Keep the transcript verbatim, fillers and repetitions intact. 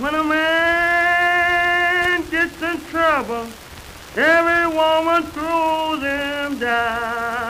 When a man gets in trouble, every woman throws him down.